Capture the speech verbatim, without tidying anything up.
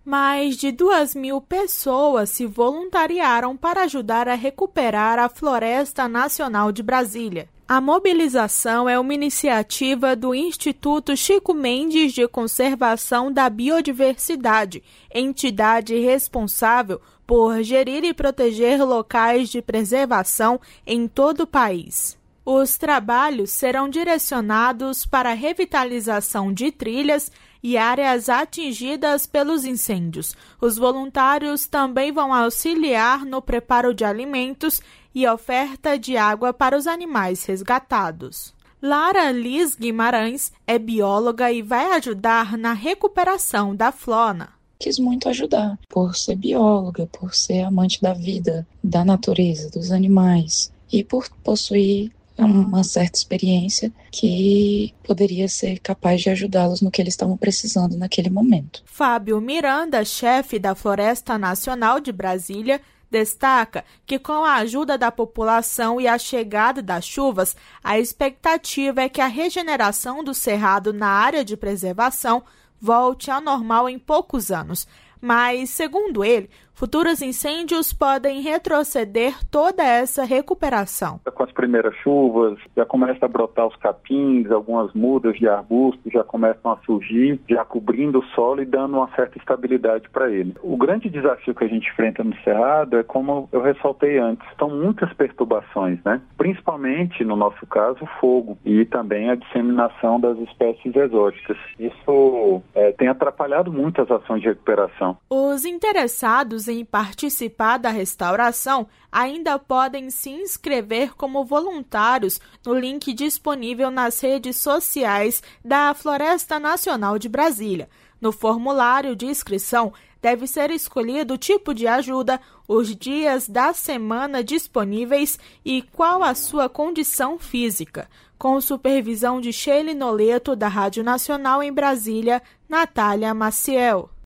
Mais de duas mil pessoas se voluntariaram para ajudar a recuperar a Floresta Nacional de Brasília. A mobilização é uma iniciativa do Instituto Chico Mendes de Conservação da Biodiversidade, entidade responsável por gerir e proteger locais de preservação em todo o país. Os trabalhos serão direcionados para a revitalização de trilhas e áreas atingidas pelos incêndios. Os voluntários também vão auxiliar no preparo de alimentos e oferta de água para os animais resgatados. Lara Liz Guimarães é bióloga e vai ajudar na recuperação da flora. Quis muito ajudar, por ser bióloga, por ser amante da vida, da natureza, dos animais e por possuir uma certa experiência que poderia ser capaz de ajudá-los no que eles estavam precisando naquele momento. Fábio Miranda, chefe da Floresta Nacional de Brasília, destaca que com a ajuda da população e a chegada das chuvas, a expectativa é que a regeneração do cerrado na área de preservação volte ao normal em poucos anos. Mas, segundo ele, futuros incêndios podem retroceder toda essa recuperação. Com as primeiras chuvas, já começa a brotar os capins, algumas mudas de arbustos já começam a surgir, já cobrindo o solo e dando uma certa estabilidade para ele. O grande desafio que a gente enfrenta no Cerrado é, como eu ressaltei antes, são muitas perturbações, né? Principalmente, no nosso caso, o fogo e também a disseminação das espécies exóticas. Isso é, tem atrapalhado muito as ações de recuperação. Os interessados em participar da restauração ainda podem se inscrever como voluntários no link disponível nas redes sociais da Floresta Nacional de Brasília. No formulário de inscrição, deve ser escolhido o tipo de ajuda, os dias da semana disponíveis e qual a sua condição física. Com supervisão de Sheila Noleto, da Rádio Nacional em Brasília, Natália Maciel.